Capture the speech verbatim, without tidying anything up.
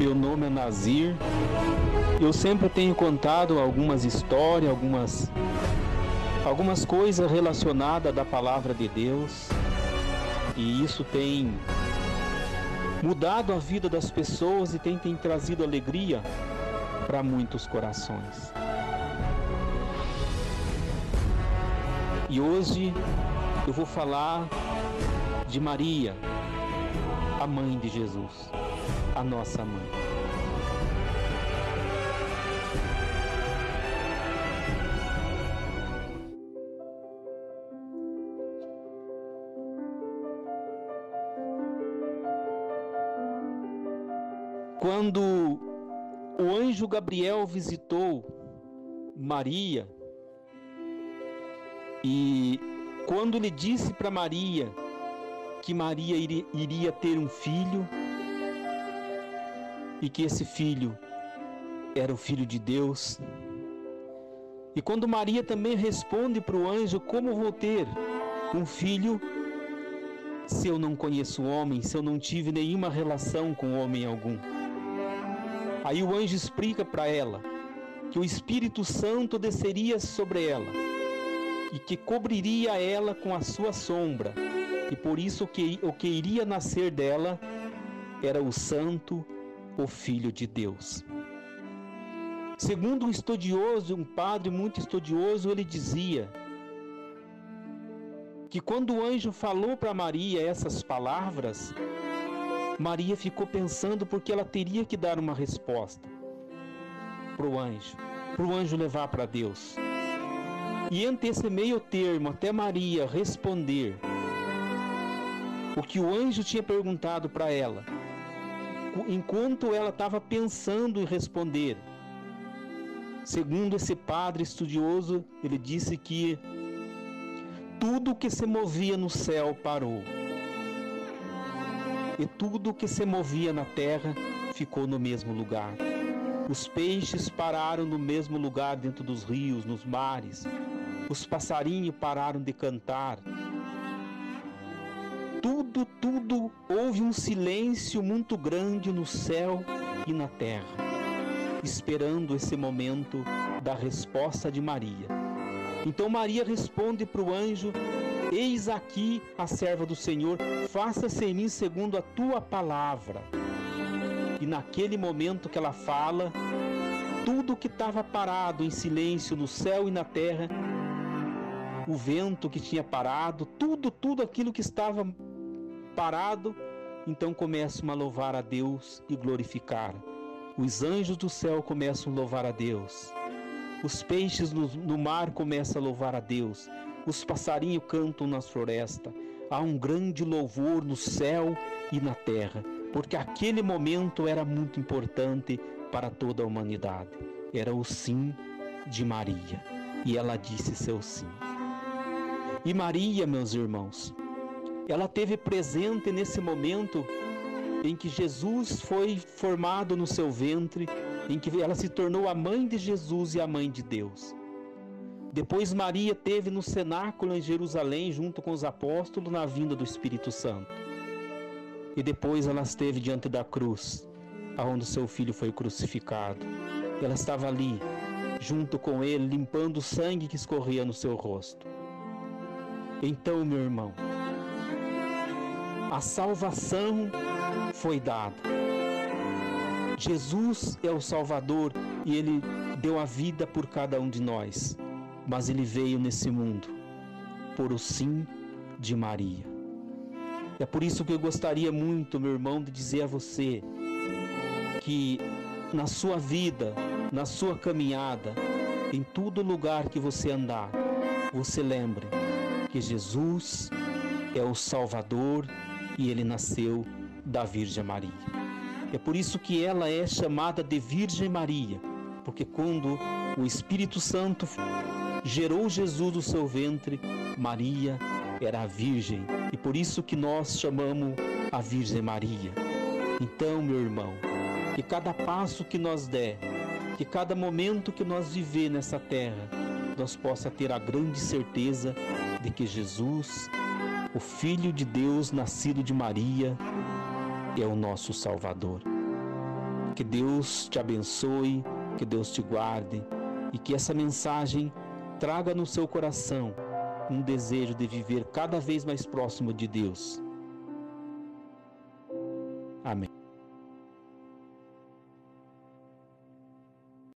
Meu nome é Nazir. Eu sempre tenho contado algumas histórias, algumas, algumas coisas relacionadas da palavra de Deus. E isso tem mudado a vida das pessoas e tem, tem trazido alegria para muitos corações. E hoje eu vou falar de Maria, a mãe de Jesus, a nossa mãe. Quando o anjo Gabriel visitou Maria, e quando ele disse para Maria que Maria iria, iria ter um filho, e que esse filho era o Filho de Deus, e quando Maria também responde para o anjo: como vou ter um filho se eu não conheço homem, se eu não tive nenhuma relação com homem algum? Aí o anjo explica para ela que o Espírito Santo desceria sobre ela e que cobriria ela com a sua sombra, e por isso que, o que iria nascer dela era o Santo, o Filho de Deus. Segundo um estudioso, um padre muito estudioso, ele dizia que quando o anjo falou para Maria essas palavras, Maria ficou pensando porque ela teria que dar uma resposta para o anjo, para o anjo levar para Deus. E entre esse meio termo, até Maria responder o que o anjo tinha perguntado para ela, enquanto ela estava pensando em responder, segundo esse padre estudioso, ele disse que tudo que se movia no céu parou, e tudo que se movia na terra ficou no mesmo lugar. Os peixes pararam no mesmo lugar dentro dos rios, nos mares. Os passarinhos pararam de cantar. Tudo, tudo, houve um silêncio muito grande no céu e na terra, esperando esse momento da resposta de Maria. Então Maria responde para o anjo: eis aqui a serva do Senhor, faça-se em mim segundo a tua palavra. E naquele momento que ela fala, tudo que estava parado em silêncio no céu e na terra, o vento que tinha parado, tudo, tudo aquilo que estava parado, então começam a louvar a Deus e glorificar. Os anjos do céu começam a louvar a Deus. Os peixes no, no mar começam a louvar a Deus. Os passarinhos cantam nas florestas. Há um grande louvor no céu e na terra, porque aquele momento era muito importante para toda a humanidade. Era o sim de Maria, e ela disse seu sim. E Maria, meus irmãos, ela teve presente nesse momento em que Jesus foi formado no seu ventre, em que ela se tornou a mãe de Jesus e a mãe de Deus. Depois Maria teve no cenáculo em Jerusalém, junto com os apóstolos, na vinda do Espírito Santo. E depois ela esteve diante da cruz, aonde seu filho foi crucificado. Ela estava ali, junto com ele, limpando o sangue que escorria no seu rosto. Então, meu irmão, a salvação foi dada. Jesus é o Salvador e Ele deu a vida por cada um de nós. Mas Ele veio nesse mundo por o sim de Maria. É por isso que eu gostaria muito, meu irmão, de dizer a você que na sua vida, na sua caminhada, em todo lugar que você andar, você lembre que Jesus é o Salvador e Ele nasceu da Virgem Maria. É por isso que ela é chamada de Virgem Maria, porque quando o Espírito Santo gerou Jesus do seu ventre, Maria era a Virgem, e por isso que nós chamamos a Virgem Maria. Então, meu irmão, que cada passo que nós der, que cada momento que nós viver nessa terra, nós possa ter a grande certeza de que Jesus, o Filho de Deus nascido de Maria, é o nosso Salvador. Que Deus te abençoe, que Deus te guarde e que essa mensagem traga no seu coração um desejo de viver cada vez mais próximo de Deus. Amém.